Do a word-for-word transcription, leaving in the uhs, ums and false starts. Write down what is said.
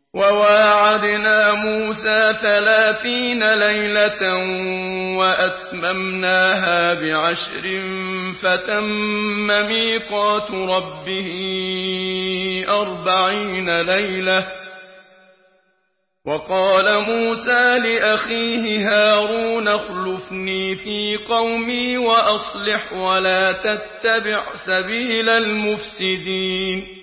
وواعدنا موسى ثلاثين ليلة وأتممناها بعشر فتم ميقات ربه أربعين ليلة. وقال موسى لأخيه هارون اخلفني في قومي وأصلح ولا تتبع سبيل المفسدين.